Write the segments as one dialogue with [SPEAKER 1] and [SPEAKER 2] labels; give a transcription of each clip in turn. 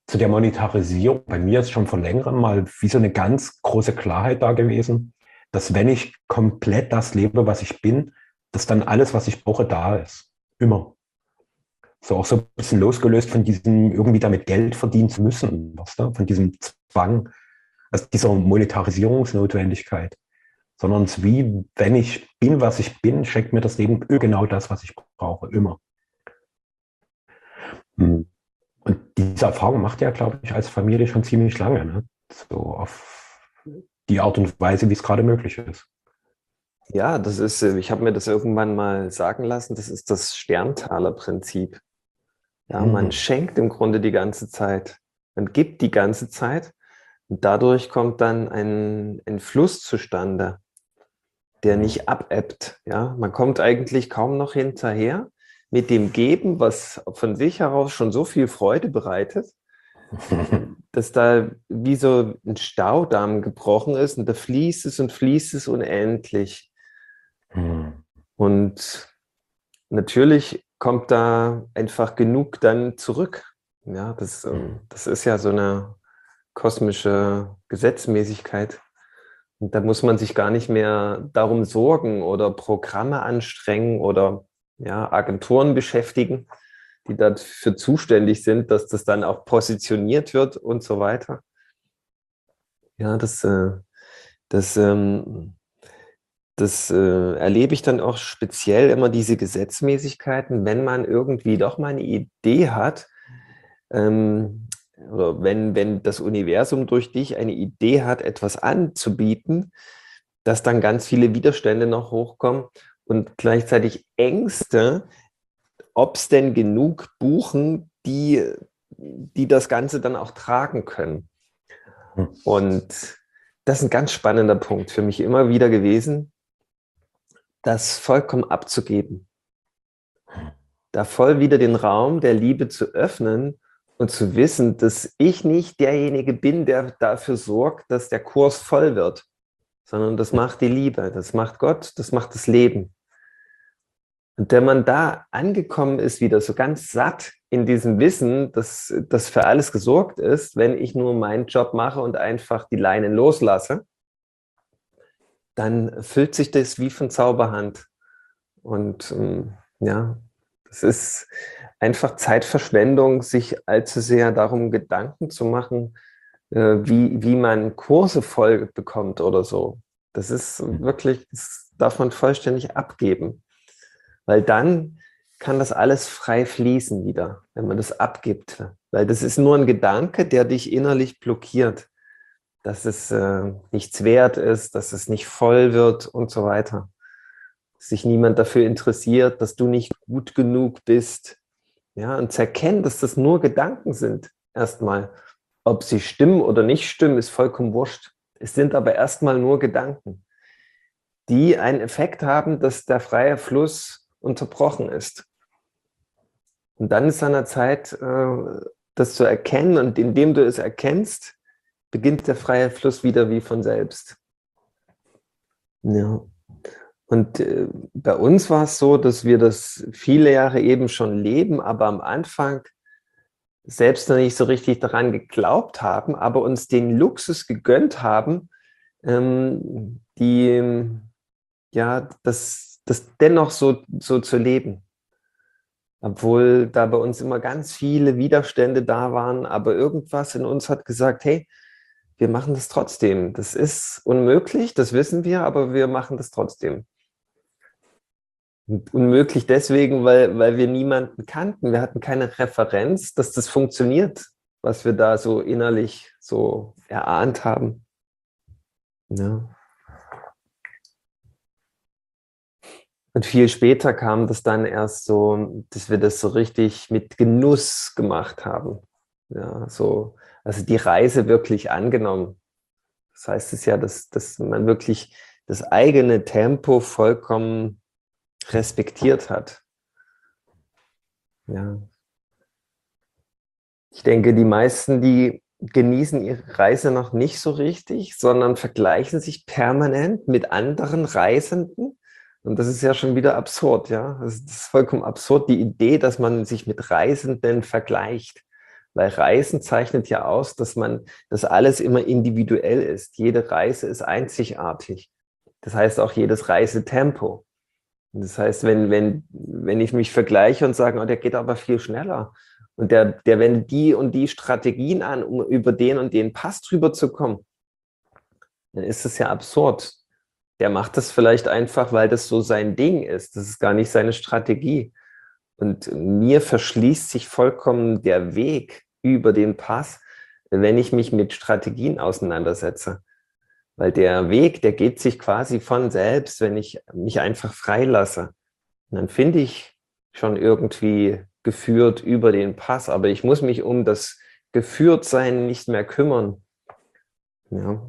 [SPEAKER 1] zu der Monetarisierung. Bei mir ist schon vor längerem mal wie so eine ganz große Klarheit da gewesen, dass wenn ich komplett das lebe, was ich bin, dass dann alles, was ich brauche, da ist. Immer. So auch so ein bisschen losgelöst von diesem irgendwie damit Geld verdienen zu müssen, weißt du? Von diesem Zwang, also dieser Monetarisierungsnotwendigkeit, sondern es ist wie, wenn ich bin, was ich bin, schenkt mir das Leben genau das, was ich brauche, immer. Hm. Und diese Erfahrung macht ja, glaube ich, als Familie schon ziemlich lange, ne? So auf die Art und Weise, wie es gerade möglich ist.
[SPEAKER 2] Ja, ich habe mir das irgendwann mal sagen lassen, das ist das Sterntaler-Prinzip. Ja, man
[SPEAKER 1] Hm.
[SPEAKER 2] schenkt im Grunde die ganze Zeit. Man gibt die ganze Zeit und dadurch kommt dann ein Fluss zustande, der
[SPEAKER 1] Hm.
[SPEAKER 2] nicht abebbt. Ja, man kommt eigentlich kaum noch hinterher mit dem Geben, was von sich heraus schon so viel Freude bereitet, dass da wie so ein Staudamm gebrochen ist und da fließt es unendlich.
[SPEAKER 1] Hm.
[SPEAKER 2] Und natürlich kommt da einfach genug dann zurück. Ja, das ist ja so eine kosmische Gesetzmäßigkeit. Und da muss man sich gar nicht mehr darum sorgen oder Programme anstrengen oder ja, Agenturen beschäftigen, die dafür zuständig sind, dass das dann auch positioniert wird und so weiter. Ja, das, ähm, das erlebe ich dann auch speziell immer diese Gesetzmäßigkeiten, wenn man irgendwie doch mal eine Idee hat, ähm, oder wenn das Universum durch dich eine Idee hat, etwas anzubieten, dass dann ganz viele Widerstände noch hochkommen und gleichzeitig Ängste, ob es denn genug buchen, die das Ganze dann auch tragen können.
[SPEAKER 1] Hm.
[SPEAKER 2] Und das ist ein ganz spannender Punkt für mich immer wieder gewesen, das vollkommen abzugeben, da voll wieder den Raum der Liebe zu öffnen und zu wissen, dass ich nicht derjenige bin, der dafür sorgt, dass der Kurs voll wird, sondern das macht die Liebe, das macht Gott, das macht das Leben. Und wenn man da angekommen ist, wieder so ganz satt in diesem Wissen, dass das für alles gesorgt ist, wenn ich nur meinen Job mache und einfach die Leinen loslasse, dann füllt sich das wie von Zauberhand. Und ja, das ist einfach Zeitverschwendung, sich allzu sehr darum Gedanken zu machen, wie man Kurse voll bekommt oder so. Das ist wirklich, das darf man vollständig abgeben, weil dann kann das alles frei fließen wieder, wenn man das abgibt. Weil das ist nur ein Gedanke, der dich innerlich blockiert, dass es nichts wert ist, dass es nicht voll wird und so weiter. Dass sich niemand dafür interessiert, dass du nicht gut genug bist. Ja, und zu erkennen, dass das nur Gedanken sind, erstmal. Ob sie stimmen oder nicht stimmen, ist vollkommen wurscht. Es sind aber erstmal nur Gedanken, die einen Effekt haben, dass der freie Fluss unterbrochen ist. Und dann ist an der Zeit, das zu erkennen. Und indem du es erkennst, beginnt der freie Fluss wieder wie von selbst. Ja. Und bei uns war es so, dass wir das viele Jahre eben schon leben, aber am Anfang selbst noch nicht so richtig daran geglaubt haben, aber uns den Luxus gegönnt haben, das dennoch so zu leben. Obwohl da bei uns immer ganz viele Widerstände da waren, aber irgendwas in uns hat gesagt, hey, wir machen das trotzdem. Das ist unmöglich, das wissen wir, aber wir machen das trotzdem. Und unmöglich deswegen, weil wir niemanden kannten. Wir hatten keine Referenz, dass das funktioniert, was wir da so innerlich so erahnt haben. Ja. Und viel später kam das dann erst so, dass wir das so richtig mit Genuss gemacht haben. Ja, so, also die Reise wirklich angenommen. Das heißt es ja, dass man wirklich das eigene Tempo vollkommen respektiert hat. Ja. Ich denke, die meisten, die genießen ihre Reise noch nicht so richtig, sondern vergleichen sich permanent mit anderen Reisenden. Und das ist ja schon wieder absurd, ja. Das ist vollkommen absurd, die Idee, dass man sich mit Reisenden vergleicht. Weil Reisen zeichnet ja aus, dass alles immer individuell ist. Jede Reise ist einzigartig. Das heißt auch jedes Reisetempo. Das heißt, wenn ich mich vergleiche und sage, oh, der geht aber viel schneller und der wendet die und die Strategien an, um über den und den Pass drüber zu kommen, dann ist es ja absurd. Der macht das vielleicht einfach, weil das so sein Ding ist. Das ist gar nicht seine Strategie. Und mir verschließt sich vollkommen der Weg über den Pass, wenn ich mich mit Strategien auseinandersetze. Weil der Weg, der geht sich quasi von selbst, wenn ich mich einfach freilasse. Und dann finde ich schon irgendwie geführt über den Pass, aber ich muss mich um das Geführtsein nicht mehr kümmern. Ja.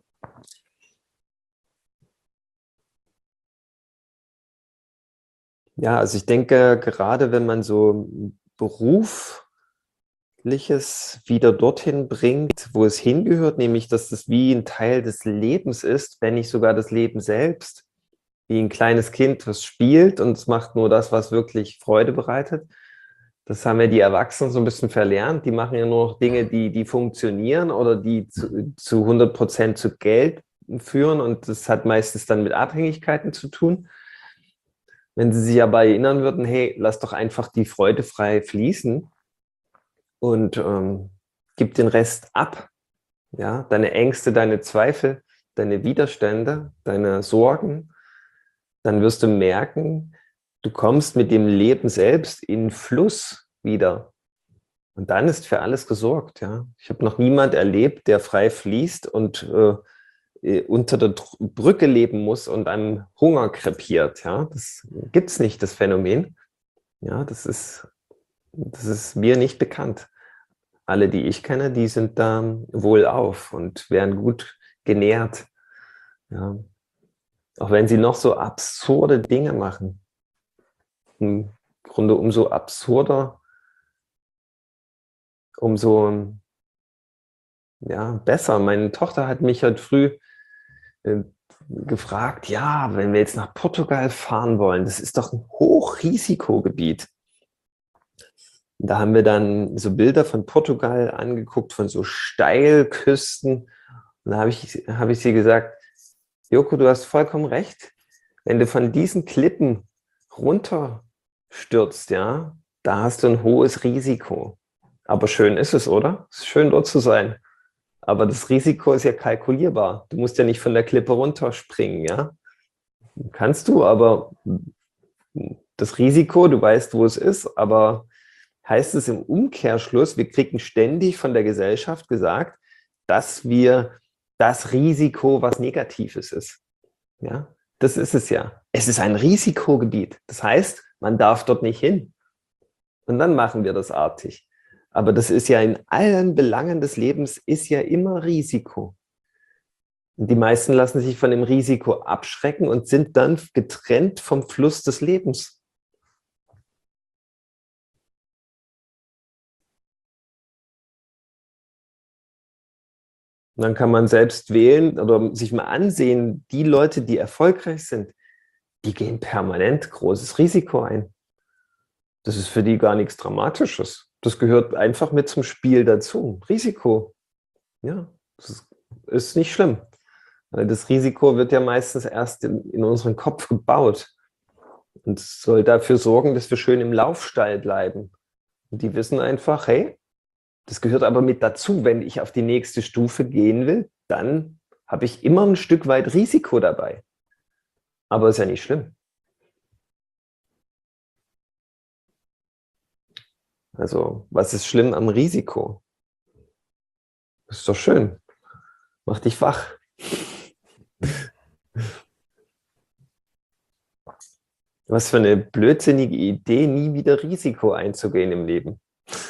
[SPEAKER 2] Ja, also ich denke, gerade wenn man so Berufliches wieder dorthin bringt, wo es hingehört, nämlich dass das wie ein Teil des Lebens ist, wenn nicht sogar das Leben selbst, wie ein kleines Kind, was spielt und es macht nur das, was wirklich Freude bereitet. Das haben ja die Erwachsenen so ein bisschen verlernt. Die machen ja nur noch Dinge, die funktionieren oder die zu 100% zu Geld führen und das hat meistens dann mit Abhängigkeiten zu tun. Wenn sie sich aber erinnern würden, hey, lass doch einfach die Freude frei fließen und gib den Rest ab. Ja? Deine Ängste, deine Zweifel, deine Widerstände, deine Sorgen, dann wirst du merken, du kommst mit dem Leben selbst in Fluss wieder. Und dann ist für alles gesorgt. Ja? Ich habe noch niemand erlebt, der frei fließt und unter der Brücke leben muss und am Hunger krepiert. Ja? Das gibt es nicht, das Phänomen. Ja, das ist mir nicht bekannt. Alle, die ich kenne, die sind da wohlauf und werden gut genährt. Ja. Auch wenn sie noch so absurde Dinge machen. Im Grunde umso absurder, umso ja, besser. Meine Tochter hat mich heute früh gefragt, ja, wenn wir jetzt nach Portugal fahren wollen, das ist doch ein Hochrisikogebiet. Da haben wir dann so Bilder von Portugal angeguckt, von so Steilküsten. Und da habe ich sie gesagt, Joko, du hast vollkommen recht. Wenn du von diesen Klippen runterstürzt, ja, da hast du ein hohes Risiko. Aber schön ist es, oder? Es ist schön, dort zu sein. Aber das Risiko ist ja kalkulierbar. Du musst ja nicht von der Klippe runterspringen, ja. Kannst du, aber das Risiko, du weißt, wo es ist, aber heißt es im Umkehrschluss, wir kriegen ständig von der Gesellschaft gesagt, dass wir das Risiko was Negatives ist. Ja, das ist es ja. Es ist ein Risikogebiet. Das heißt, man darf dort nicht hin. Und dann machen wir das artig. Aber das ist ja in allen Belangen des Lebens ist ja immer Risiko. Und die meisten lassen sich von dem Risiko abschrecken und sind dann getrennt vom Fluss des Lebens. Und dann kann man selbst wählen oder sich mal ansehen, die Leute, die erfolgreich sind, die gehen permanent großes Risiko ein. Das ist für die gar nichts Dramatisches. Das gehört einfach mit zum Spiel dazu. Risiko. Ja, das ist nicht schlimm. Weil das Risiko wird ja meistens erst in unseren Kopf gebaut und soll dafür sorgen, dass wir schön im Laufstall bleiben. Und die wissen einfach, hey, das gehört aber mit dazu. Wenn ich auf die nächste Stufe gehen will, dann habe ich immer ein Stück weit Risiko dabei. Aber ist ja nicht schlimm. Also, was ist schlimm am Risiko? Das ist doch schön. Mach dich wach. Was für eine blödsinnige Idee, nie wieder Risiko einzugehen im Leben.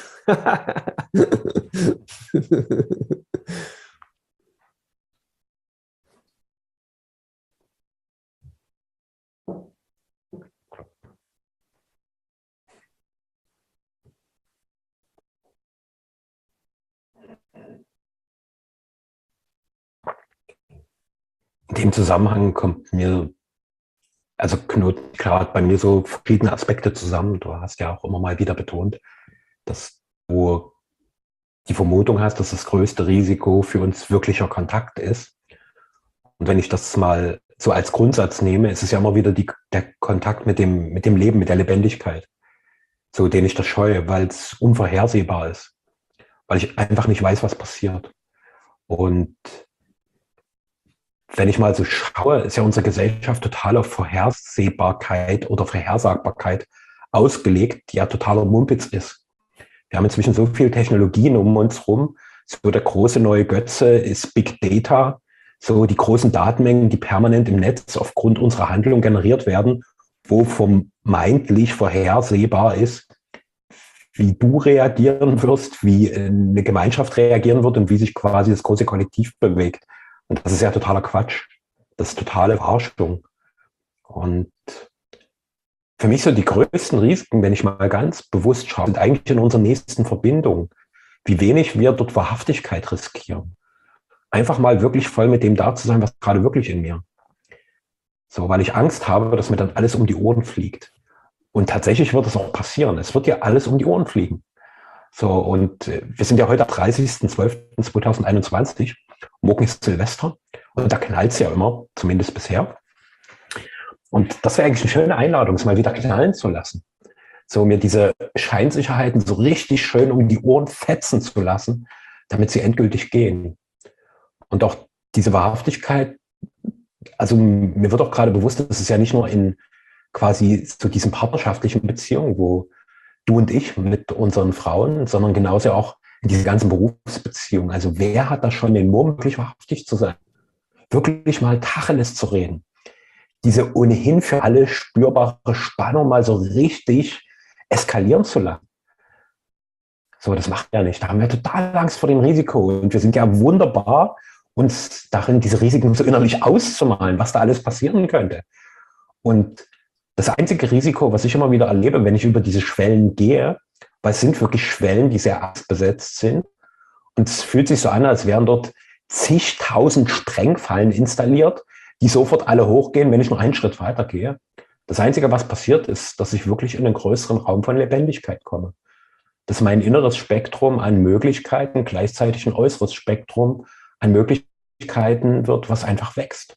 [SPEAKER 1] In dem Zusammenhang kommt mir, also knotet gerade bei mir so verschiedene Aspekte zusammen. Du hast ja auch immer mal wieder betont, dass du die Vermutung hast, dass das größte Risiko für uns wirklicher Kontakt ist. Und wenn ich das mal so als Grundsatz nehme, ist es ja immer wieder der Kontakt mit dem Leben, mit der Lebendigkeit, so den ich das scheue, weil es unvorhersehbar ist, weil ich einfach nicht weiß, was passiert. Und wenn ich mal so schaue, ist ja unsere Gesellschaft total auf Vorhersehbarkeit oder Vorhersagbarkeit ausgelegt, die ja totaler Mumpitz ist. Wir haben inzwischen so viele Technologien um uns rum. So der große neue Götze ist Big Data, so die großen Datenmengen, die permanent im Netz aufgrund unserer Handlung generiert werden, wo vermeintlich vorhersehbar ist, wie du reagieren wirst, wie eine Gemeinschaft reagieren wird und wie sich quasi das große Kollektiv bewegt. Und das ist ja totaler Quatsch. Das ist totale Verarschung. Und für mich so die größten Risiken, wenn ich mal ganz bewusst schaue, sind eigentlich in unserer nächsten Verbindung. Wie wenig wir dort Wahrhaftigkeit riskieren. Einfach mal wirklich voll mit dem da zu sein, was gerade wirklich in mir. So, weil ich Angst habe, dass mir dann alles um die Ohren fliegt. Und tatsächlich wird es auch passieren. Es wird ja alles um die Ohren fliegen. So, und wir sind ja heute am 30.12.2021. Morgen ist Silvester. Und da knallt es ja immer, zumindest bisher. Und das wäre eigentlich eine schöne Einladung, es mal wieder knallen zu lassen. So, mir diese Scheinsicherheiten so richtig schön um die Ohren fetzen zu lassen, damit sie endgültig gehen. Und auch diese Wahrhaftigkeit, also mir wird auch gerade bewusst, dass es ja nicht nur in quasi zu diesen partnerschaftlichen Beziehungen, wo du und ich mit unseren Frauen, sondern genauso auch in diese ganzen Berufsbeziehungen. Also wer hat da schon den Mumm, wirklich wahrhaftig zu sein? Wirklich mal Tacheles zu reden. Diese ohnehin für alle spürbare Spannung mal so richtig eskalieren zu lassen. So, das macht ja nicht. Da haben wir total Angst vor dem Risiko. Und wir sind ja wunderbar, uns darin diese Risiken so innerlich auszumalen, was da alles passieren könnte. Und das einzige Risiko, was ich immer wieder erlebe, wenn ich über diese Schwellen gehe, weil es sind wirklich Schwellen, die sehr angstbesetzt sind. Und es fühlt sich so an, als wären dort zigtausend Sprengfallen installiert, die sofort alle hochgehen, wenn ich nur einen Schritt weiter gehe. Das Einzige, was passiert, ist, dass ich wirklich in einen größeren Raum von Lebendigkeit komme. Dass mein inneres Spektrum an Möglichkeiten gleichzeitig ein äußeres Spektrum an Möglichkeiten wird, was einfach wächst.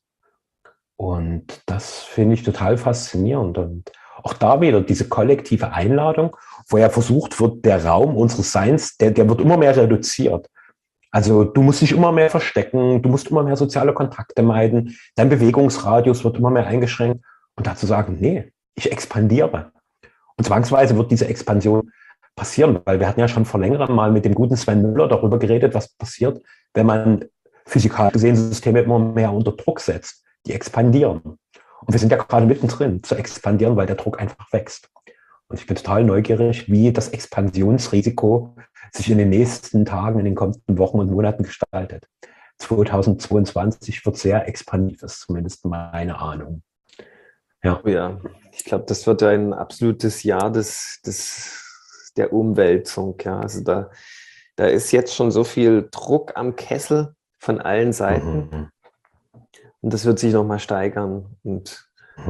[SPEAKER 1] Und das finde ich total faszinierend. Und auch da wieder diese kollektive Einladung, wo ja versucht wird, der Raum unseres Seins, der wird immer mehr reduziert. Also du musst dich immer mehr verstecken, du musst immer mehr soziale Kontakte meiden, dein Bewegungsradius wird immer mehr eingeschränkt. Und dazu sagen, nee, ich expandiere. Und zwangsweise wird diese Expansion passieren, weil wir hatten ja schon vor längerem mal mit dem guten Sven Müller darüber geredet, was passiert, wenn man physikalisch gesehen Systeme immer mehr unter Druck setzt. Die expandieren. Und wir sind ja gerade mittendrin zu expandieren, weil der Druck einfach wächst. Und ich bin total neugierig, wie das Expansionsrisiko sich in den nächsten Tagen, in den kommenden Wochen und Monaten gestaltet. 2022 wird sehr expansiv, ist zumindest meine Ahnung.
[SPEAKER 2] Ja, ja, ich glaube, das wird ein absolutes Jahr der Umwälzung. Ja. Also da ist jetzt schon so viel Druck am Kessel von allen Seiten.
[SPEAKER 1] Mhm.
[SPEAKER 2] Und das wird sich nochmal steigern. Und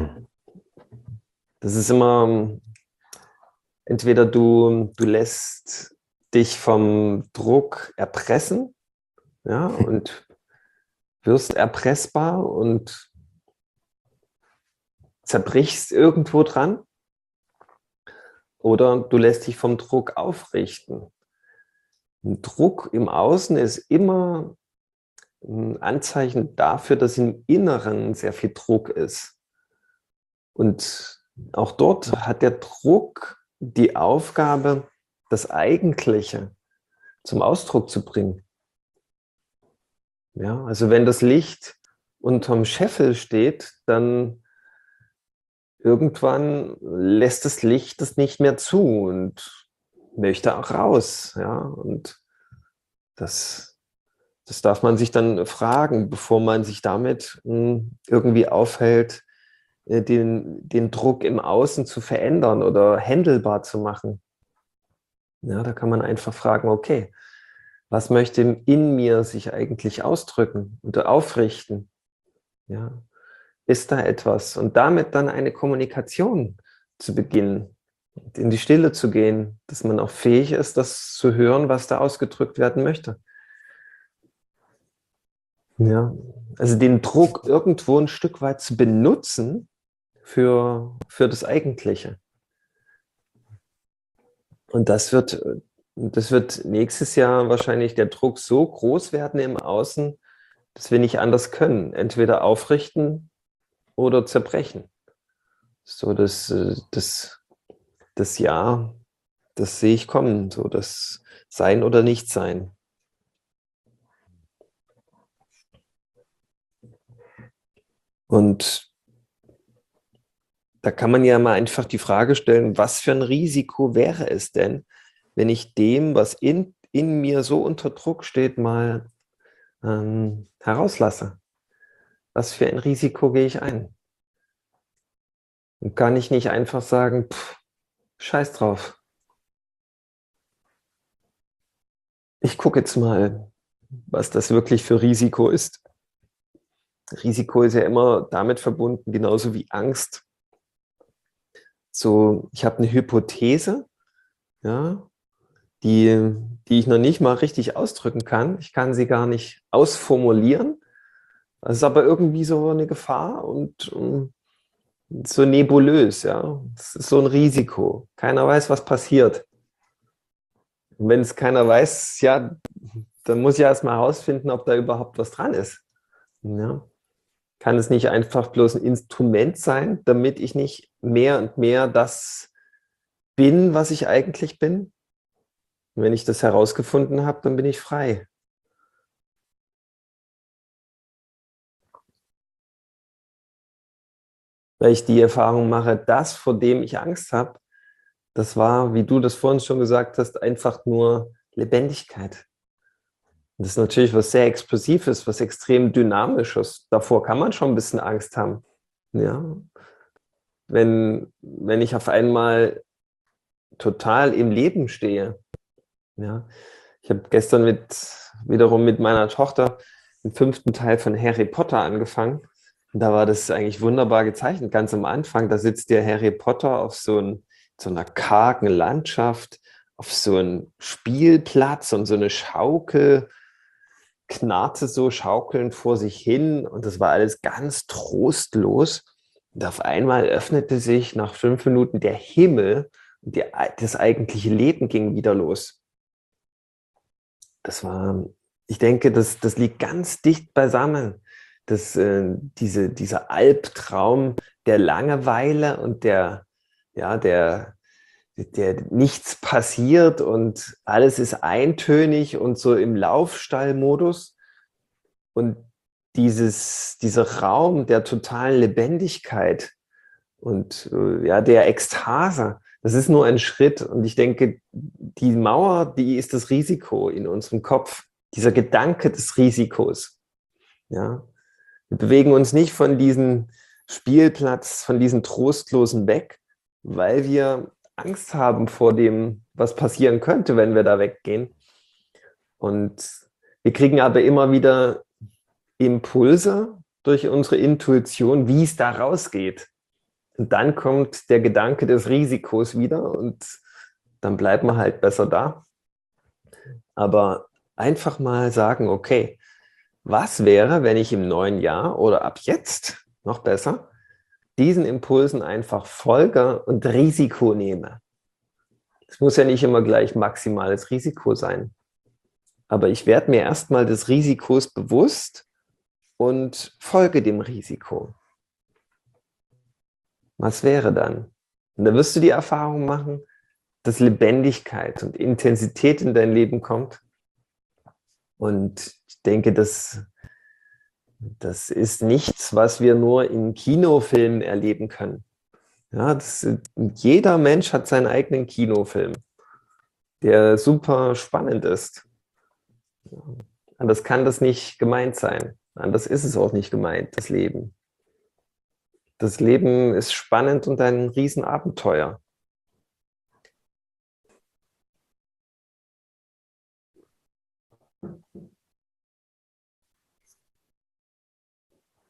[SPEAKER 2] das ist immer, entweder du lässt dich vom Druck erpressen, ja, und wirst erpressbar und zerbrichst irgendwo dran, oder du lässt dich vom Druck aufrichten. Ein Druck im Außen ist immer ein Anzeichen dafür, dass im Inneren sehr viel Druck ist. Und auch dort hat der Druck die Aufgabe, das Eigentliche zum Ausdruck zu bringen. Ja, also wenn das Licht unterm Scheffel steht, dann irgendwann lässt das Licht das nicht mehr zu und möchte auch raus. Ja, und das darf man sich dann fragen, bevor man sich damit irgendwie aufhält, den Druck im Außen zu verändern oder handelbar zu machen. Ja, da kann man einfach fragen, okay, was möchte in mir sich eigentlich ausdrücken oder aufrichten? Ja, ist da etwas? Und damit dann eine Kommunikation zu beginnen. in die Stille zu gehen, dass man auch fähig ist, das zu hören, was da ausgedrückt werden möchte. Ja, also den Druck irgendwo ein Stück weit zu benutzen für das Eigentliche. Und das wird nächstes Jahr wahrscheinlich der Druck so groß werden im Außen, dass wir nicht anders können. Entweder aufrichten oder zerbrechen. So das Jahr, das sehe ich kommen. So das Sein oder Nichtsein. Und da kann man ja mal einfach die Frage stellen, was für ein Risiko wäre es denn, wenn ich dem, was in mir so unter Druck steht, mal herauslasse? Was für ein Risiko gehe ich ein? Und kann ich nicht einfach sagen, scheiß drauf. Ich gucke jetzt mal, was das wirklich für Risiko ist. Risiko ist ja immer damit verbunden, genauso wie Angst. So, ich habe eine Hypothese, ja, die ich noch nicht mal richtig ausdrücken kann. Ich kann sie gar nicht ausformulieren. Das ist aber irgendwie so eine Gefahr und so nebulös, ja. Das ist so ein Risiko. Keiner weiß, was passiert. Und wenn es keiner weiß, ja, dann muss ich erst mal herausfinden, ob da überhaupt was dran ist. Ja. Kann es nicht einfach bloß ein Instrument sein, damit ich nicht mehr und mehr das bin, was ich eigentlich bin? Und wenn ich das herausgefunden habe, dann bin ich frei. Weil ich die Erfahrung mache, das, vor dem ich Angst habe, das war, wie du das vorhin schon gesagt hast, einfach nur Lebendigkeit. Und das ist natürlich was sehr Explosives, was extrem Dynamisches. Davor kann man schon ein bisschen Angst haben. Ja? Wenn ich auf einmal total im Leben stehe. Ja? Ich habe gestern wiederum mit meiner Tochter den 5. Teil von Harry Potter angefangen. Und da war das eigentlich wunderbar gezeichnet. Ganz am Anfang, da sitzt der Harry Potter auf so einer kargen Landschaft, auf so einem Spielplatz und so eine Schaukel, knarrte so schaukelnd vor sich hin und das war alles ganz trostlos. Und auf einmal öffnete sich nach 5 Minuten der Himmel und das eigentliche Leben ging wieder los. Ich denke, das liegt ganz dicht beisammen. Dieser Albtraum der Langeweile und der nichts passiert und alles ist eintönig und so im Laufstallmodus. Und dieser Raum der totalen Lebendigkeit und der Ekstase, das ist nur ein Schritt. Und ich denke, die Mauer, die ist das Risiko in unserem Kopf, dieser Gedanke des Risikos. Ja? Wir bewegen uns nicht von diesem Spielplatz, von diesen Trostlosen weg, weil wir Angst haben vor dem, was passieren könnte, wenn wir da weggehen. Und wir kriegen aber immer wieder Impulse durch unsere Intuition, wie es da rausgeht. Und dann kommt der Gedanke des Risikos wieder und dann bleibt man halt besser da. Aber einfach mal sagen, okay, was wäre, wenn ich im neuen Jahr oder ab jetzt, noch besser, diesen Impulsen einfach folge und Risiko nehme? Es muss ja nicht immer gleich maximales Risiko sein. Aber ich werde mir erstmal des Risikos bewusst und folge dem Risiko. Was wäre dann? Und da wirst du die Erfahrung machen, dass Lebendigkeit und Intensität in dein Leben kommt. Und ich denke, das ist nichts, was wir nur in Kinofilmen erleben können. Ja, jeder Mensch hat seinen eigenen Kinofilm, der super spannend ist. Anders kann das nicht gemeint sein. Anders ist es auch nicht gemeint, das Leben. Das Leben ist spannend und ein Riesenabenteuer.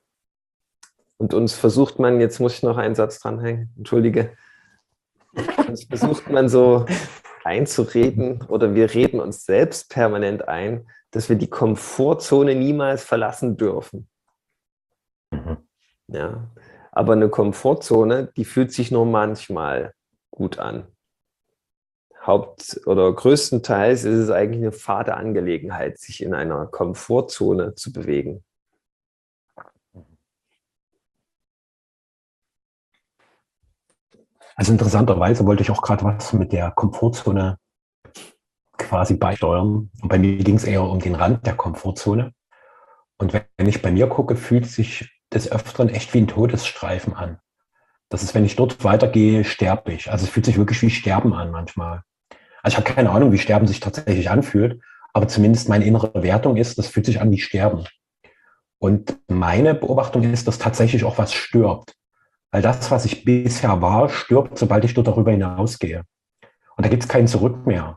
[SPEAKER 2] Und uns versucht man, jetzt muss ich noch einen Satz dranhängen, entschuldige, Uns versucht man so einzureden oder wir reden uns selbst permanent ein, dass wir die Komfortzone niemals verlassen dürfen.
[SPEAKER 1] Mhm.
[SPEAKER 2] Ja, aber eine Komfortzone, die fühlt sich nur manchmal gut an. Oder größtenteils ist es eigentlich eine fade Angelegenheit, sich in einer Komfortzone zu bewegen.
[SPEAKER 1] Also interessanterweise wollte ich auch gerade was mit der Komfortzone quasi beisteuern. Und bei mir ging es eher um den Rand der Komfortzone. Und wenn ich bei mir gucke, fühlt sich des Öfteren echt wie ein Todesstreifen an. Das ist, wenn ich dort weitergehe, sterbe ich. Also es fühlt sich wirklich wie Sterben an manchmal. Also ich habe keine Ahnung, wie Sterben sich tatsächlich anfühlt, aber zumindest meine innere Wertung ist, das fühlt sich an wie Sterben. Und meine Beobachtung ist, dass tatsächlich auch was stirbt. Weil das, was ich bisher war, stirbt, sobald ich dort darüber hinausgehe. Und da gibt es kein Zurück mehr.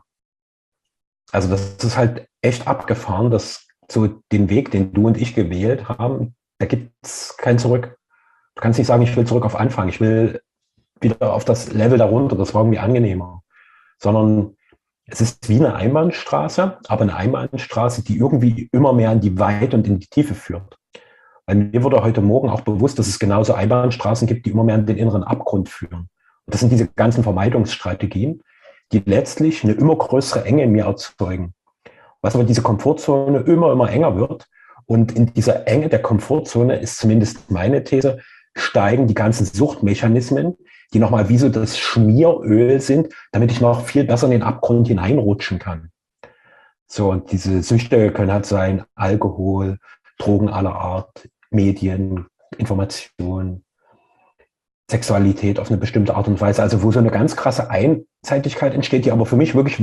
[SPEAKER 1] Also das ist halt echt abgefahren, dass so den Weg, den du und ich gewählt haben, da gibt es kein Zurück. Du kannst nicht sagen, ich will zurück auf Anfang, ich will wieder auf das Level darunter, das war irgendwie angenehmer. Sondern es ist wie eine Einbahnstraße, aber eine Einbahnstraße, die irgendwie immer mehr in die Weite und in die Tiefe führt. Weil mir wurde heute Morgen auch bewusst, dass es genauso Einbahnstraßen gibt, die immer mehr in den inneren Abgrund führen. Und das sind diese ganzen Vermeidungsstrategien, die letztlich eine immer größere Enge in mir erzeugen. Was aber diese Komfortzone immer enger wird. Und in dieser Enge der Komfortzone ist zumindest meine These, steigen die ganzen Suchtmechanismen, die nochmal wie so das Schmieröl sind, damit ich noch viel besser in den Abgrund hineinrutschen kann. So, und diese Süchte können halt sein Alkohol, Drogen aller Art, Medien, Information, Sexualität auf eine bestimmte Art und Weise. Also wo so eine ganz krasse Einseitigkeit entsteht, die aber für mich wirklich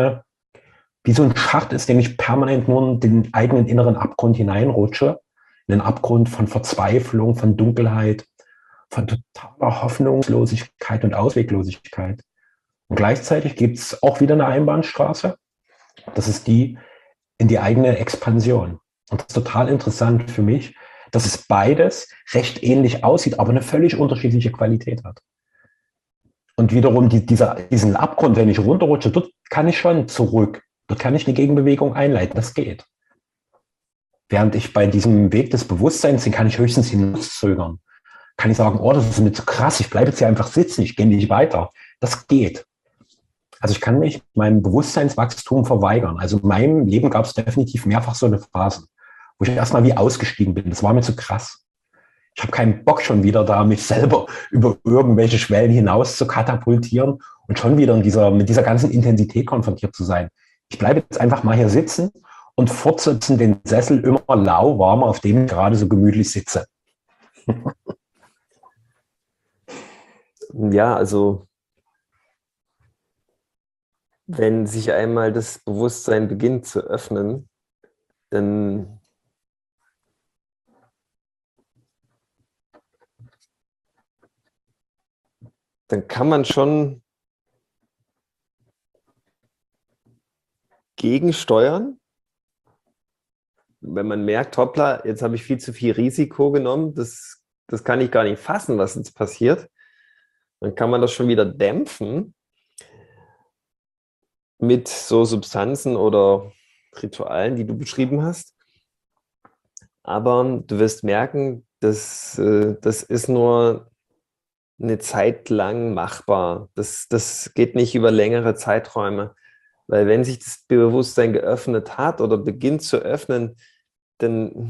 [SPEAKER 1] wie so ein Schacht ist, den ich permanent nur in den eigenen inneren Abgrund hineinrutsche. In einen Abgrund von Verzweiflung, von Dunkelheit, von totaler Hoffnungslosigkeit und Ausweglosigkeit. Und gleichzeitig gibt es auch wieder eine Einbahnstraße. Das ist die in die eigene Expansion. Und das ist total interessant für mich, dass es beides recht ähnlich aussieht, aber eine völlig unterschiedliche Qualität hat. Und wiederum diesen Abgrund, wenn ich runterrutsche, dort kann ich schon zurück. Dort kann ich eine Gegenbewegung einleiten. Das geht. Während ich bei diesem Weg des Bewusstseins, den kann ich höchstens hinauszögern. Kann ich sagen, oh, das ist mir zu krass, ich bleibe jetzt hier einfach sitzen, ich gehe nicht weiter. Das geht. Also ich kann mich meinem Bewusstseinswachstum verweigern. Also in meinem Leben gab es definitiv mehrfach so eine Phase, wo ich erstmal wie ausgestiegen bin. Das war mir zu krass. Ich habe keinen Bock schon wieder da, mich selber über irgendwelche Schwellen hinaus zu katapultieren und schon wieder mit dieser ganzen Intensität konfrontiert zu sein. Ich bleibe jetzt einfach mal hier sitzen und fortsetzen den Sessel immer lauwarmer, auf dem ich gerade so gemütlich sitze.
[SPEAKER 2] Ja, also wenn sich einmal das Bewusstsein beginnt zu öffnen, dann kann man schon gegensteuern, wenn man merkt, hoppla, jetzt habe ich viel zu viel Risiko genommen, das kann ich gar nicht fassen, was jetzt passiert. Dann kann man das schon wieder dämpfen mit so Substanzen oder Ritualen, die du beschrieben hast. Aber du wirst merken, das ist nur eine Zeit lang machbar. Das geht nicht über längere Zeiträume. Weil wenn sich das Bewusstsein geöffnet hat oder beginnt zu öffnen, dann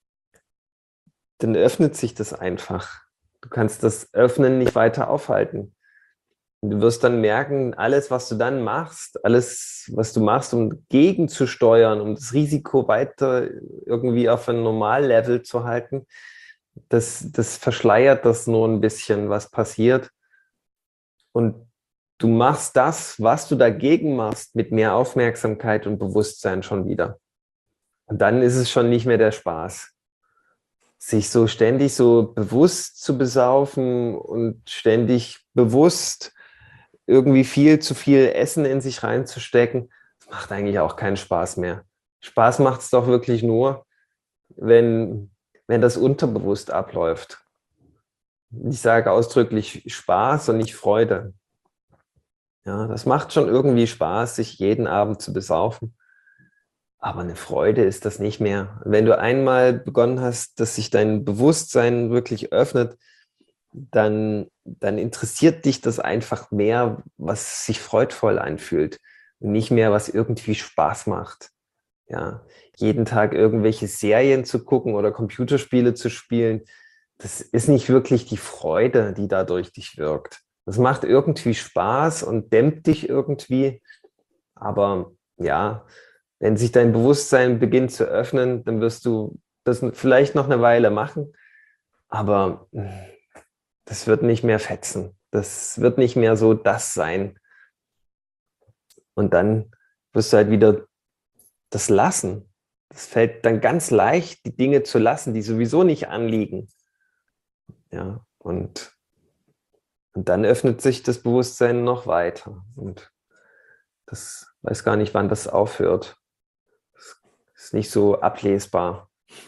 [SPEAKER 2] öffnet sich das einfach. Du kannst das Öffnen nicht weiter aufhalten. Und du wirst dann merken, alles, was du dann machst, alles, was du machst, um gegenzusteuern, um das Risiko weiter irgendwie auf ein Normallevel zu halten, das verschleiert das nur ein bisschen, was passiert. Und du machst das, was du dagegen machst, mit mehr Aufmerksamkeit und Bewusstsein schon wieder. Und dann ist es schon nicht mehr der Spaß. Sich so ständig so bewusst zu besaufen und ständig bewusst irgendwie viel zu viel Essen in sich reinzustecken, das macht eigentlich auch keinen Spaß mehr. Spaß macht es doch wirklich nur, wenn das unterbewusst abläuft. Ich sage ausdrücklich Spaß und nicht Freude. Ja, das macht schon irgendwie Spaß, sich jeden Abend zu besaufen. Aber eine Freude ist das nicht mehr. Wenn du einmal begonnen hast, dass sich dein Bewusstsein wirklich öffnet, dann interessiert dich das einfach mehr, was sich freudvoll anfühlt und nicht mehr, was irgendwie Spaß macht. Ja, jeden Tag irgendwelche Serien zu gucken oder Computerspiele zu spielen, das ist nicht wirklich die Freude, die da durch dich wirkt. Das macht irgendwie Spaß und dämmt dich irgendwie, aber ja, wenn sich dein Bewusstsein beginnt zu öffnen, dann wirst du das vielleicht noch eine Weile machen, aber das wird nicht mehr fetzen. Das wird nicht mehr so das sein. Und dann wirst du halt wieder das lassen. Das fällt dann ganz leicht, die Dinge zu lassen, die sowieso nicht anliegen. Ja, und dann öffnet sich das Bewusstsein noch weiter. Und das weiß gar nicht, wann das aufhört. Das ist nicht so ablesbar.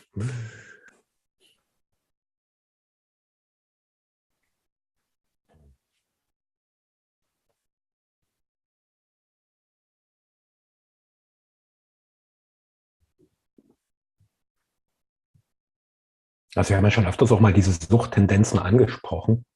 [SPEAKER 1] Also wir haben ja schon öfters auch mal diese Suchttendenzen angesprochen.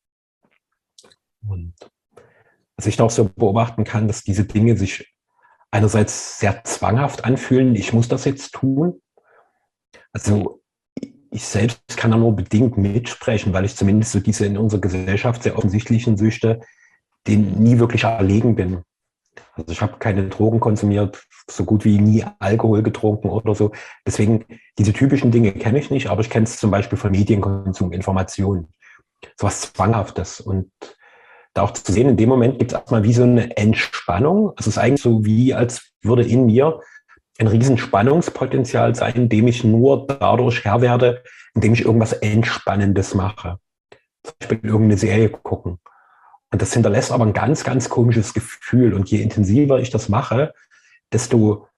[SPEAKER 1] Und was ich da auch so beobachten kann, dass diese Dinge sich einerseits sehr zwanghaft anfühlen, ich muss das jetzt tun. Also ich selbst kann da nur bedingt mitsprechen, weil ich zumindest so diese in unserer Gesellschaft sehr offensichtlichen Süchte, denen nie wirklich erlegen bin. Also ich habe keine Drogen konsumiert, so gut wie nie Alkohol getrunken oder so. Deswegen, diese typischen Dinge kenne ich nicht, aber ich kenne es zum Beispiel von Medienkonsum, Informationen, sowas Zwanghaftes. Und da auch zu sehen, in dem Moment gibt es erstmal wie so eine Entspannung. Es ist eigentlich so wie, als würde in mir ein riesen Spannungspotenzial sein, dem ich nur dadurch Herr werde, indem ich irgendwas Entspannendes mache. Zum Beispiel irgendeine Serie gucken. Und das hinterlässt aber ein ganz, ganz komisches Gefühl. Und je intensiver ich das mache, desto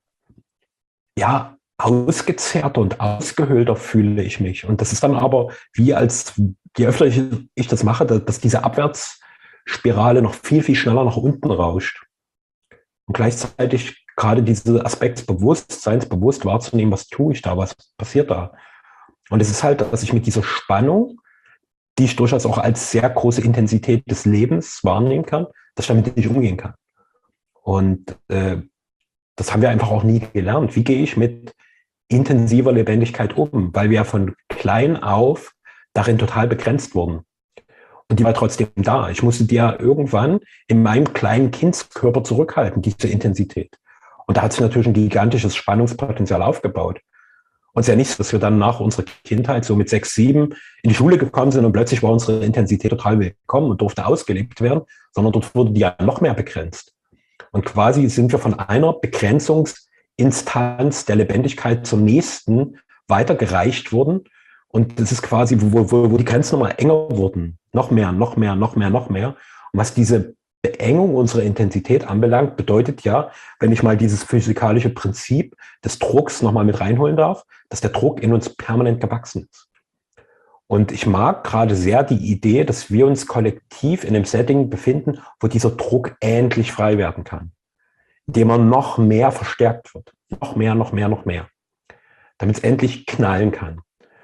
[SPEAKER 1] ja, ausgezehrter und ausgehöhlter fühle ich mich. Und das ist dann aber wie als, je öfter ich das mache, dass diese Abwärtsspirale noch viel, viel schneller nach unten rauscht. Und gleichzeitig gerade dieser Aspekt des Bewusstseins, bewusst wahrzunehmen, was tue ich da, was passiert da. Und es ist halt, dass ich mit dieser Spannung, die ich durchaus auch als sehr große Intensität des Lebens wahrnehmen kann, dass ich damit nicht umgehen kann. Und das haben wir einfach auch nie gelernt. Wie gehe ich mit intensiver Lebendigkeit um? Weil wir ja von klein auf darin total begrenzt wurden. Und die war trotzdem da. Ich musste die ja irgendwann in meinem kleinen Kindskörper zurückhalten, diese Intensität. Und da hat sich natürlich ein gigantisches Spannungspotenzial aufgebaut. Und es ist ja nicht so, dass wir dann nach unserer Kindheit so mit 6, 7 in die Schule gekommen sind und plötzlich war unsere Intensität total willkommen und durfte ausgelebt werden, sondern dort wurde die ja noch mehr begrenzt. Und quasi sind wir von einer Begrenzungsinstanz der Lebendigkeit zur nächsten weitergereicht worden. Und das ist quasi, wo die Grenzen nochmal enger wurden. Noch mehr, noch mehr, noch mehr, noch mehr. Und was diese Beengung unserer Intensität anbelangt, bedeutet ja, wenn ich mal dieses physikalische Prinzip des Drucks nochmal mit reinholen darf, dass der Druck in uns permanent gewachsen ist. Und ich mag gerade sehr die Idee, dass wir uns kollektiv in einem Setting befinden, wo dieser Druck endlich frei werden kann, indem er noch mehr verstärkt wird. Noch mehr, noch mehr, noch mehr. Damit es endlich knallen kann.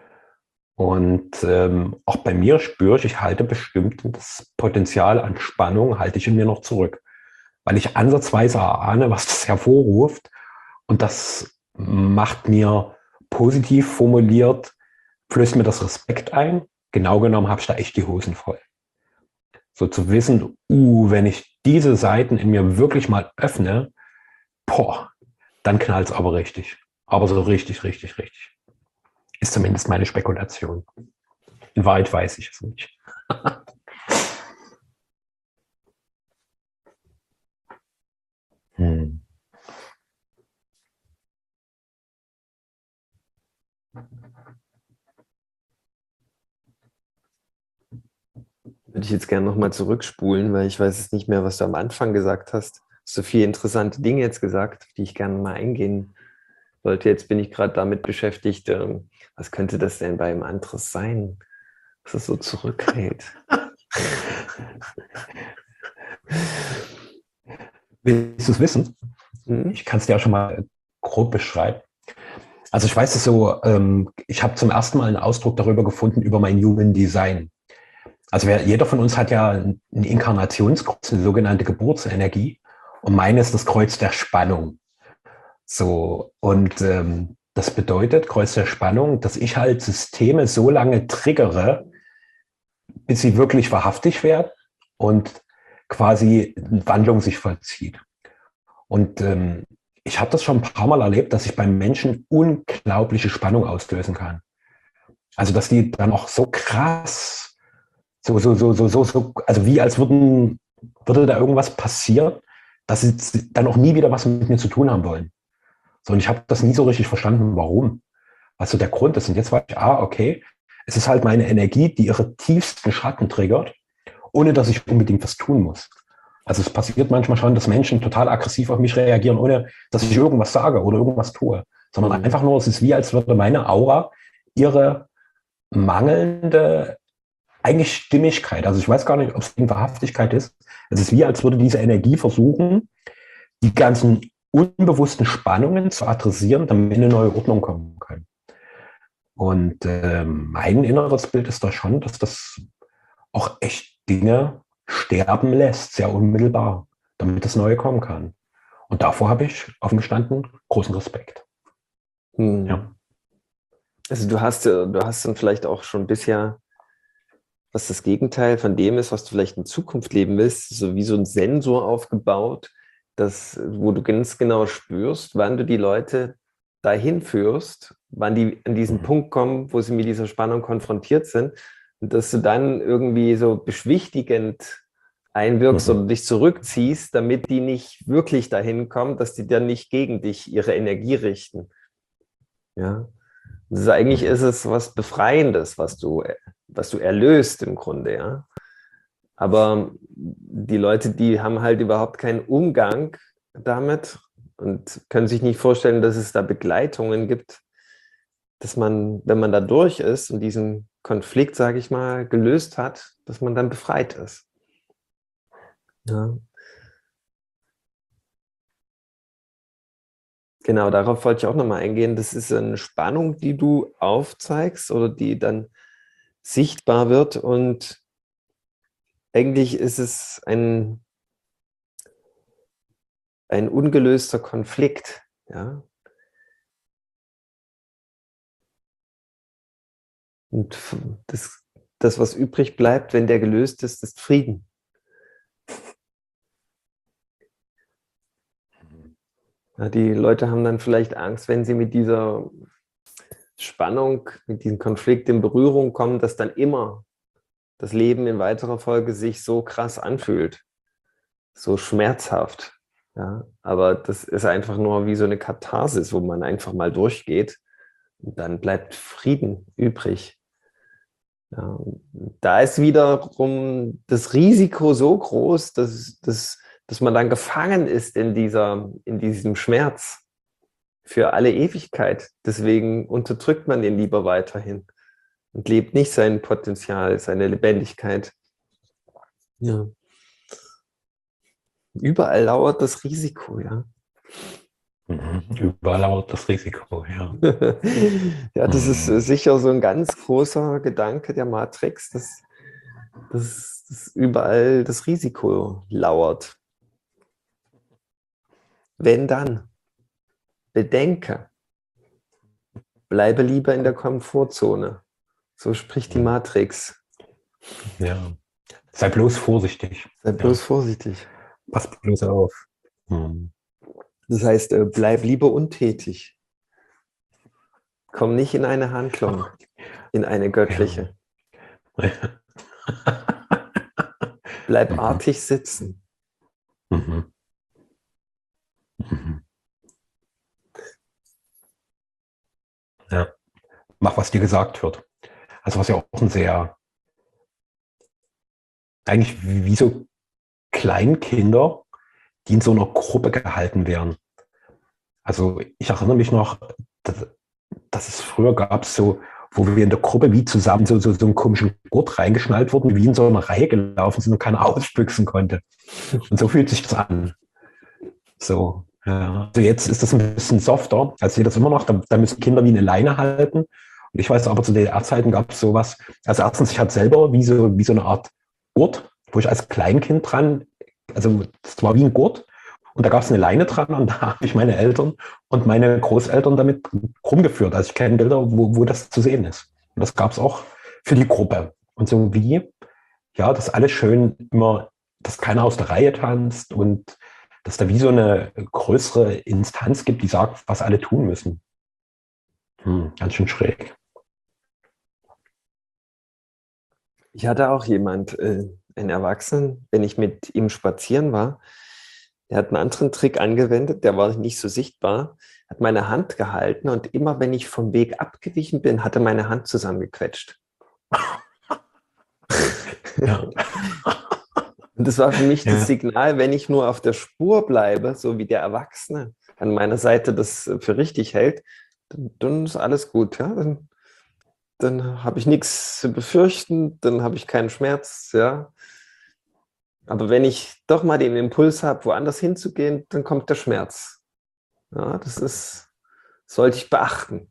[SPEAKER 1] Und auch bei mir spüre ich halte bestimmt das Potenzial an Spannung, halte ich in mir noch zurück. Weil ich ansatzweise erahne, was das hervorruft. Und das macht mir positiv formuliert, flößt mir das Respekt ein. Genau genommen habe ich da echt die Hosen voll. So zu wissen, wenn ich diese Seiten in mir wirklich mal öffne, boah, dann knallt es aber richtig. Aber so richtig, richtig, richtig. Ist zumindest meine Spekulation. In Wahrheit weiß ich es nicht. Hm.
[SPEAKER 2] Würde ich jetzt gerne nochmal zurückspulen, weil ich weiß es nicht mehr, was du am Anfang gesagt hast. So viele interessante Dinge jetzt gesagt, auf die ich gerne mal eingehen wollte. Jetzt bin ich gerade damit beschäftigt, was könnte das denn bei einem anderes sein, was es so zurückhält?
[SPEAKER 1] Willst du es wissen? Ich kann es dir auch schon mal grob beschreiben. Also ich weiß es so, ich habe zum ersten Mal einen Ausdruck darüber gefunden, über mein Human Design. Also jeder von uns hat ja ein Inkarnationskreuz, eine sogenannte Geburtsenergie. Und meine ist das Kreuz der Spannung. So, und das bedeutet, Kreuz der Spannung, dass ich halt Systeme so lange triggere, bis sie wirklich wahrhaftig werden und quasi eine Wandlung sich vollzieht. Und ich habe das schon ein paar Mal erlebt, dass ich beim Menschen unglaubliche Spannung auslösen kann. Also dass die dann auch so krass, so, also wie als würde da irgendwas passieren, dass sie dann auch nie wieder was mit mir zu tun haben wollen. So, und ich habe das nie so richtig verstanden, warum. Was so der Grund ist. Und jetzt weiß ich, okay, es ist halt meine Energie, die ihre tiefsten Schatten triggert, ohne dass ich unbedingt was tun muss. Also es passiert manchmal schon, dass Menschen total aggressiv auf mich reagieren, ohne dass ich irgendwas sage oder irgendwas tue. Sondern einfach nur, es ist wie, als würde meine Aura ihre mangelnde, eigentlich Stimmigkeit, also ich weiß gar nicht, ob es eine Wahrhaftigkeit ist. Es ist wie, als würde diese Energie versuchen, die ganzen unbewussten Spannungen zu adressieren, damit eine neue Ordnung kommen kann. Und mein inneres Bild ist da schon, dass das auch echt Dinge sterben lässt, sehr unmittelbar, damit das Neue kommen kann. Und davor habe ich offen gestanden großen Respekt.
[SPEAKER 2] Ja. Also du hast dann vielleicht auch schon bisher, was das Gegenteil von dem ist, was du vielleicht in Zukunft leben willst, so wie so ein Sensor aufgebaut, wo du ganz genau spürst, wann du die Leute dahin führst, wann die an diesen Punkt kommen, wo sie mit dieser Spannung konfrontiert sind, und dass du dann irgendwie so beschwichtigend einwirkst oder dich zurückziehst, damit die nicht wirklich dahin kommen, dass die dann nicht gegen dich ihre Energie richten. Ja. Also eigentlich ist es was Befreiendes, was du erlöst im Grunde, ja. Aber die Leute, die haben halt überhaupt keinen Umgang damit und können sich nicht vorstellen, dass es da Begleitungen gibt, dass man, wenn man da durch ist und diesen Konflikt, sage ich mal, gelöst hat, dass man dann befreit ist. Ja. Genau, darauf wollte ich auch nochmal eingehen. Das ist eine Spannung, die du aufzeigst oder die dann sichtbar wird, und eigentlich ist es ein ungelöster Konflikt. Ja? Und das, was übrig bleibt, wenn der gelöst ist, ist Frieden. Ja, die Leute haben dann vielleicht Angst, wenn sie mit dieser Spannung, mit diesem Konflikt in Berührung kommen, dass dann immer das Leben in weiterer Folge sich so krass anfühlt, so schmerzhaft. Ja? Aber das ist einfach nur wie so eine Katharsis, wo man einfach mal durchgeht und dann bleibt Frieden übrig. Ja, da ist wiederum das Risiko so groß, dass man dann gefangen ist in diesem Schmerz für alle Ewigkeit. Deswegen unterdrückt man ihn lieber weiterhin und lebt nicht sein Potenzial, seine Lebendigkeit. Ja. Überall lauert das Risiko, ja.
[SPEAKER 1] Überall lauert das Risiko, ja.
[SPEAKER 2] Ja, das ist sicher so ein ganz großer Gedanke der Matrix, dass überall das Risiko lauert. Wenn dann, bedenke, bleibe lieber in der Komfortzone. So spricht die Matrix.
[SPEAKER 1] Ja. Sei bloß vorsichtig.
[SPEAKER 2] Sei bloß vorsichtig.
[SPEAKER 1] Pass bloß auf.
[SPEAKER 2] Das heißt, bleib lieber untätig. Komm nicht in eine Handlung, in eine göttliche.
[SPEAKER 1] Ja.
[SPEAKER 2] Bleib artig sitzen.
[SPEAKER 1] Ja. Mach, was dir gesagt wird. Also was ja auch ein sehr, eigentlich wie so Kleinkinder, die in so einer Gruppe gehalten werden. Also ich erinnere mich noch, dass es früher gab, so, wo wir in der Gruppe wie zusammen so einen komischen Gurt reingeschnallt wurden, wie in so einer Reihe gelaufen sind und keiner ausbüchsen konnte. Und so fühlt sich das an. So, ja. Also jetzt ist das ein bisschen softer. Also ich sehe das immer noch, da müssen Kinder wie eine Leine halten. Und ich weiß aber, zu DDR-Zeiten gab es sowas. Also erstens, ich hatte selber wie so eine Art Gurt, wo ich als Kleinkind dran, also das war wie ein Gurt. Und da gab es eine Leine dran und da habe ich meine Eltern und meine Großeltern damit rumgeführt. Also ich kenne Bilder, wo das zu sehen ist. Und das gab es auch für die Gruppe. Und so wie, ja, das alles schön immer, dass keiner aus der Reihe tanzt und dass da wie so eine größere Instanz gibt, die sagt, was alle tun müssen. Ganz schön schräg.
[SPEAKER 2] Ich hatte auch einen Erwachsenen, wenn ich mit ihm spazieren war, der hat einen anderen Trick angewendet, der war nicht so sichtbar, hat meine Hand gehalten und immer wenn ich vom Weg abgewichen bin, hat er meine Hand zusammengequetscht.
[SPEAKER 1] Ja.
[SPEAKER 2] Und das war für mich
[SPEAKER 1] Ja.
[SPEAKER 2] das Signal, wenn ich nur auf der Spur bleibe, so wie der Erwachsene an meiner Seite das für richtig hält, dann ist alles gut. Ja? Dann habe ich nichts zu befürchten, dann habe ich keinen Schmerz. Ja? Aber wenn ich doch mal den Impuls habe, woanders hinzugehen, dann kommt der Schmerz. Ja, sollte ich beachten.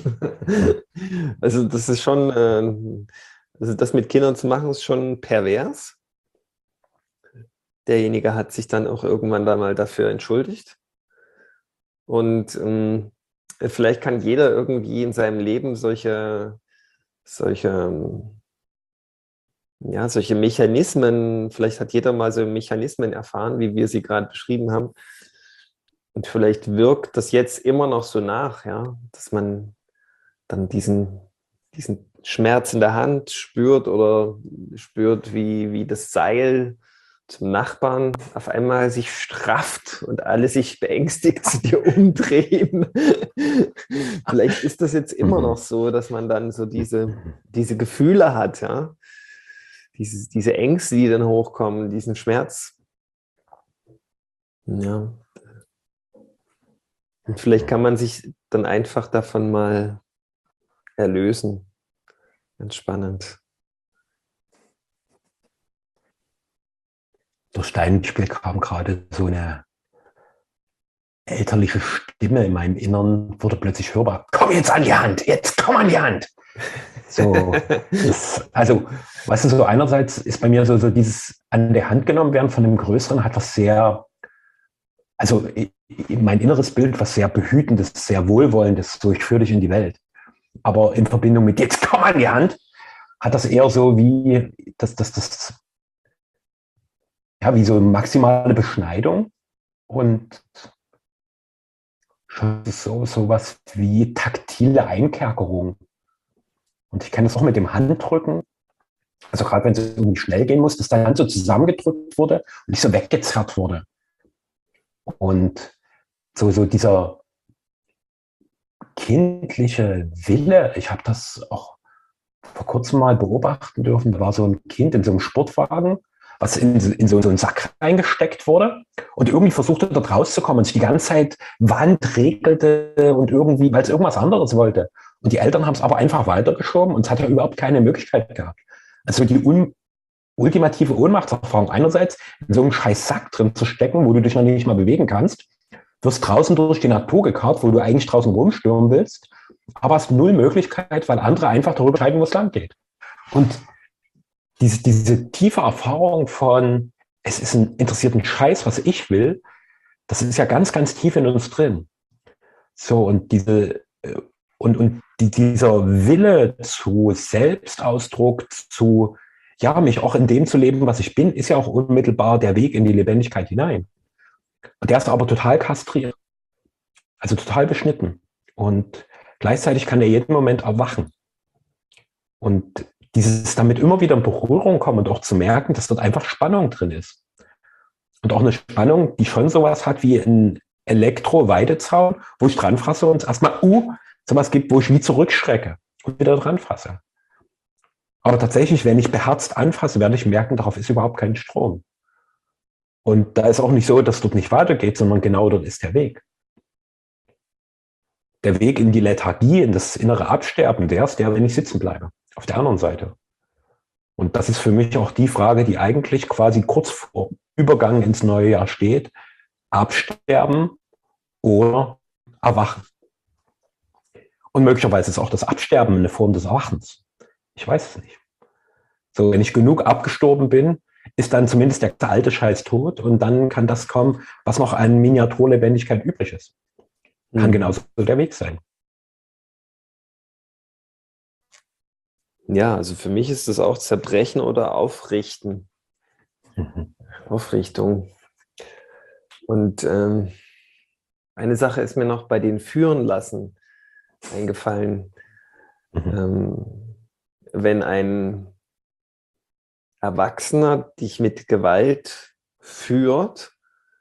[SPEAKER 2] Also das ist schon, also das mit Kindern zu machen, ist schon pervers. Derjenige hat sich dann auch irgendwann da mal dafür entschuldigt. Und vielleicht kann jeder irgendwie in seinem Leben solche Mechanismen, vielleicht hat jeder mal so Mechanismen erfahren, wie wir sie gerade beschrieben haben. Und vielleicht wirkt das jetzt immer noch so nach, ja, dass man dann diesen Schmerz in der Hand spürt oder spürt, wie das Seil zum Nachbarn auf einmal sich strafft und alle sich beängstigt zu dir umdrehen. Vielleicht ist das jetzt immer noch so, dass man dann so diese Gefühle hat, ja. Diese Ängste, die dann hochkommen, diesen Schmerz. Ja. Und vielleicht kann man sich dann einfach davon mal erlösen. Ganz spannend.
[SPEAKER 1] Durch dein Spiel kam gerade so eine elterliche Stimme in meinem Innern, wurde plötzlich hörbar. Komm jetzt an die Hand, jetzt komm an die Hand. So, also, weißt du, so einerseits ist bei mir so dieses an der Hand genommen werden von dem Größeren hat was sehr, also mein inneres Bild, was sehr Behütendes, sehr Wohlwollendes, so ich führe dich in die Welt. Aber in Verbindung mit jetzt komm an die Hand, hat das eher so wie ja, wie so maximale Beschneidung und schon so was wie taktile Einkerkerung. Und ich kenne das auch mit dem Handrücken. Also gerade wenn es irgendwie schnell gehen muss, dass deine Hand so zusammengedrückt wurde und nicht so weggezerrt wurde. Und so dieser kindliche Wille, ich habe das auch vor kurzem mal beobachten dürfen, da war so ein Kind in so einem Sportwagen, was in so einen Sack reingesteckt wurde und irgendwie versuchte, dort rauszukommen und sich die ganze Zeit Wand regelte und irgendwie, weil es irgendwas anderes wollte. Und die Eltern haben es aber einfach weitergeschoben und es hat ja überhaupt keine Möglichkeit gehabt. Also die ultimative Ohnmachtserfahrung einerseits, in so einem scheiß Sack drin zu stecken, wo du dich noch nicht mal bewegen kannst, wirst draußen durch die Natur gekarrt, wo du eigentlich draußen rumstürmen willst, aber hast null Möglichkeit, weil andere einfach darüber entscheiden, wo es lang geht. Und diese tiefe Erfahrung von, es ist ein interessierten Scheiß, was ich will, das ist ja ganz, ganz tief in uns drin. So, und dieser Wille zu Selbstausdruck, zu, ja, mich auch in dem zu leben, was ich bin, ist ja auch unmittelbar der Weg in die Lebendigkeit hinein. Und der ist aber total kastriert. Also total beschnitten. Und gleichzeitig kann er jeden Moment erwachen. Und dieses damit immer wieder in Berührung kommen und auch zu merken, dass dort einfach Spannung drin ist. Und auch eine Spannung, die schon sowas hat wie ein Elektro-Weidezaun, wo ich dran fasse und es erstmal sowas gibt, wo ich wie zurückschrecke und wieder dran fasse. Aber tatsächlich, wenn ich beherzt anfasse, werde ich merken, darauf ist überhaupt kein Strom. Und da ist auch nicht so, dass dort nicht weitergeht, sondern genau dort ist der Weg. Der Weg in die Lethargie, in das innere Absterben, der ist der, wenn ich sitzen bleibe. Auf der anderen Seite. Und das ist für mich auch die Frage, die eigentlich quasi kurz vor Übergang ins neue Jahr steht. Absterben oder Erwachen. Und möglicherweise ist auch das Absterben eine Form des Erwachens. Ich weiß es nicht. So, wenn ich genug abgestorben bin, ist dann zumindest der alte Scheiß tot und dann kann das kommen, was noch an Miniaturlebendigkeit übrig ist. Kann genauso der Weg sein.
[SPEAKER 2] Ja, also für mich ist das auch Zerbrechen oder Aufrichten. Aufrichtung. Und eine Sache ist mir noch bei den Führen lassen eingefallen. Wenn ein Erwachsener dich mit Gewalt führt,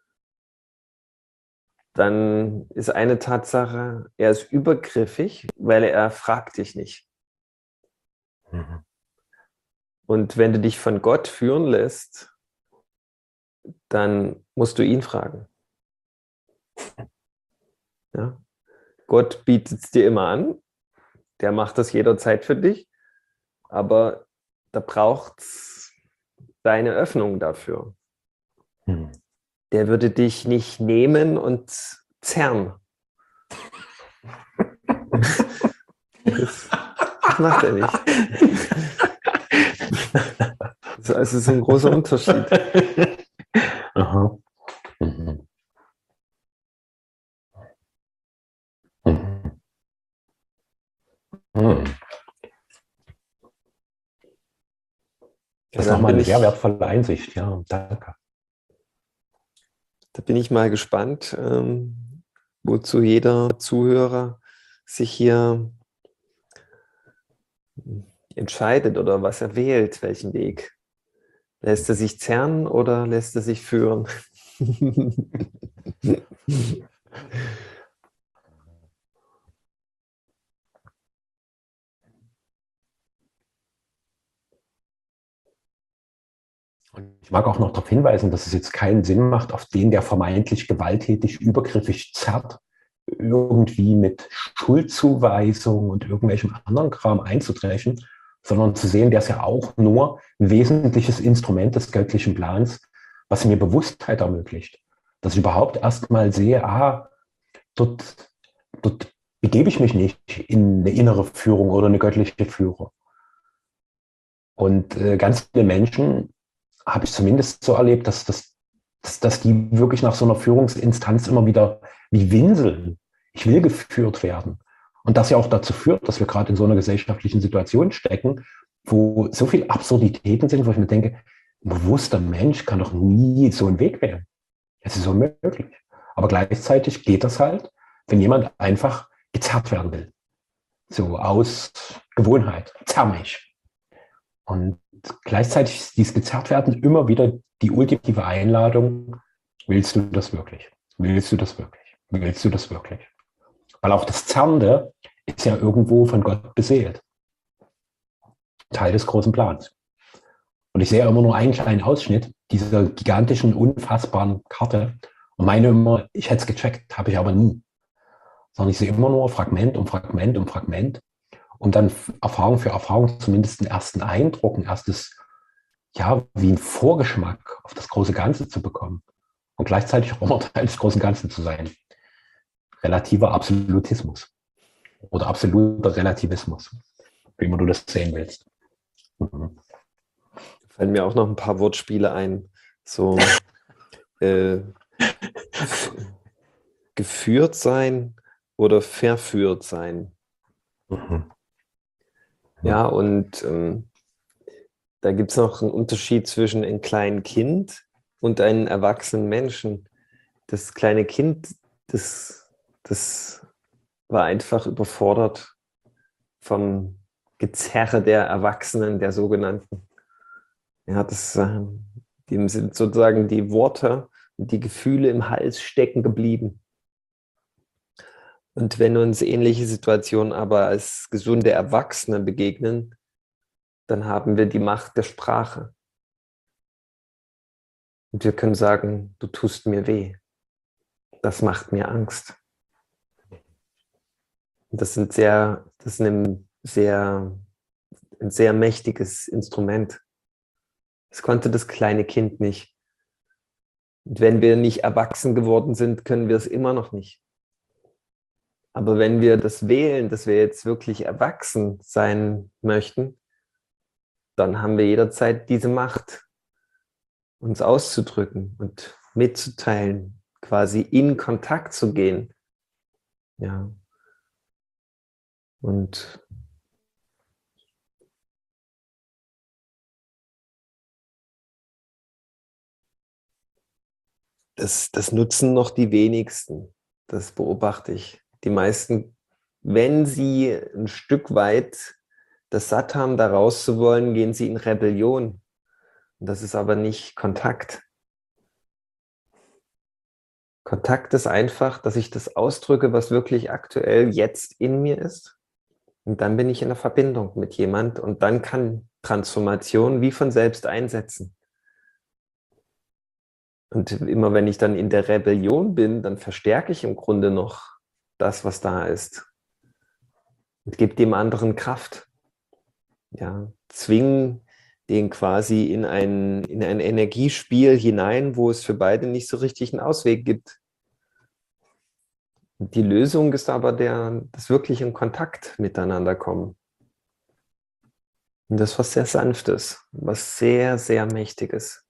[SPEAKER 2] dann ist eine Tatsache, er ist übergriffig, weil er fragt dich nicht. Und wenn du dich von Gott führen lässt, dann musst du ihn fragen. Ja? Gott bietet es dir immer an, der macht das jederzeit für dich, aber da braucht es deine Öffnung dafür. Der würde dich nicht nehmen und zerren. Das macht er nicht. Das ist ein großer Unterschied.
[SPEAKER 1] Aha. Das ist nochmal eine sehr wertvolle Einsicht. Ja, danke.
[SPEAKER 2] Da bin ich mal gespannt, wozu jeder Zuhörer sich hier entscheidet oder was er wählt, welchen Weg. Lässt er sich zerren oder lässt er sich führen?
[SPEAKER 1] Ich mag auch noch darauf hinweisen, dass es jetzt keinen Sinn macht, auf den, der vermeintlich gewalttätig, übergriffig zerrt, irgendwie mit Schuldzuweisung und irgendwelchem anderen Kram einzudreschen, sondern zu sehen, der ist ja auch nur ein wesentliches Instrument des göttlichen Plans, was mir Bewusstheit ermöglicht. Dass ich überhaupt erstmal sehe, dort begebe ich mich nicht in eine innere Führung oder eine göttliche Führung. Und ganz viele Menschen habe ich zumindest so erlebt, dass die wirklich nach so einer Führungsinstanz immer wieder wie winseln. Ich will geführt werden. Und das ja auch dazu führt, dass wir gerade in so einer gesellschaftlichen Situation stecken, wo so viele Absurditäten sind, wo ich mir denke, ein bewusster Mensch kann doch nie so einen Weg wählen. Es ist unmöglich. Aber gleichzeitig geht das halt, wenn jemand einfach gezerrt werden will. So aus Gewohnheit. Zerr mich. Und gleichzeitig ist dieses Gezerrtwerden immer wieder die ultimative Einladung, willst du das wirklich? Willst du das wirklich? Willst du das wirklich? Weil auch das Zerrende ist ja irgendwo von Gott beseelt. Teil des großen Plans. Und ich sehe immer nur einen kleinen Ausschnitt dieser gigantischen, unfassbaren Karte und meine immer, ich hätte es gecheckt, habe ich aber nie. Sondern ich sehe immer nur Fragment um Fragment um Fragment. Und dann Erfahrung für Erfahrung zumindest einen ersten Eindruck, ein erstes, ja, wie ein Vorgeschmack auf das große Ganze zu bekommen. Und gleichzeitig auch immer Teil des großen Ganzen zu sein. Relativer Absolutismus. Oder absoluter Relativismus. Wie immer du das sehen willst.
[SPEAKER 2] Da fallen mir auch noch ein paar Wortspiele ein. So geführt sein oder verführt sein. Ja, und da gibt es noch einen Unterschied zwischen einem kleinen Kind und einem erwachsenen Menschen. Das kleine Kind, das war einfach überfordert vom Gezerre der Erwachsenen, der sogenannten. Ja, dem sind sozusagen die Worte und die Gefühle im Hals stecken geblieben. Und wenn uns ähnliche Situationen aber als gesunde Erwachsene begegnen, dann haben wir die Macht der Sprache. Und wir können sagen, du tust mir weh. Das macht mir Angst. Und das ist ein sehr mächtiges Instrument. Das konnte das kleine Kind nicht. Und wenn wir nicht erwachsen geworden sind, können wir es immer noch nicht. Aber wenn wir das wählen, dass wir jetzt wirklich erwachsen sein möchten, dann haben wir jederzeit diese Macht, uns auszudrücken und mitzuteilen, quasi in Kontakt zu gehen. Ja. Und das nutzen noch die wenigsten. Das beobachte ich. Die meisten, wenn sie ein Stück weit das satt haben, da raus zu wollen, gehen sie in Rebellion. Und das ist aber nicht Kontakt. Kontakt ist einfach, dass ich das ausdrücke, was wirklich aktuell jetzt in mir ist. Und dann bin ich in der Verbindung mit jemand und dann kann Transformation wie von selbst einsetzen. Und immer wenn ich dann in der Rebellion bin, dann verstärke ich im Grunde noch das, was da ist. Und gebe dem anderen Kraft. Ja, zwingen den quasi in ein Energiespiel hinein, wo es für beide nicht so richtig einen Ausweg gibt. Und die Lösung ist aber das wirklich in Kontakt miteinander kommen. Und das was sehr Sanftes, was sehr, sehr Mächtiges.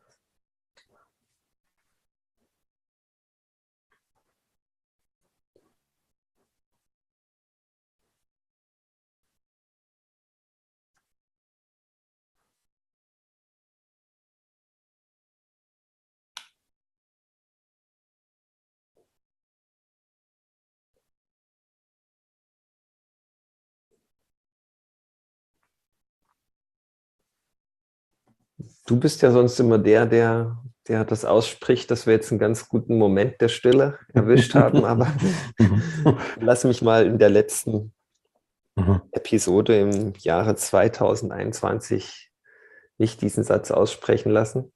[SPEAKER 2] Du bist ja sonst immer der das ausspricht, dass wir jetzt einen ganz guten Moment der Stille erwischt haben, aber lass mich mal in der letzten Episode im Jahre 2021 nicht diesen Satz aussprechen lassen.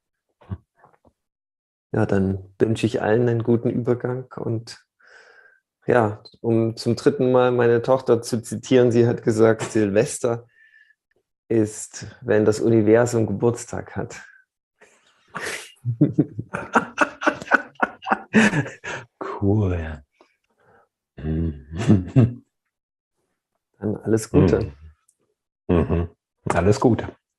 [SPEAKER 2] Ja, dann wünsche ich allen einen guten Übergang und ja, um zum dritten Mal meine Tochter zu zitieren, sie hat gesagt, Silvester ist, wenn das Universum Geburtstag hat.
[SPEAKER 1] Cool.
[SPEAKER 2] Dann alles Gute.
[SPEAKER 1] Alles Gute.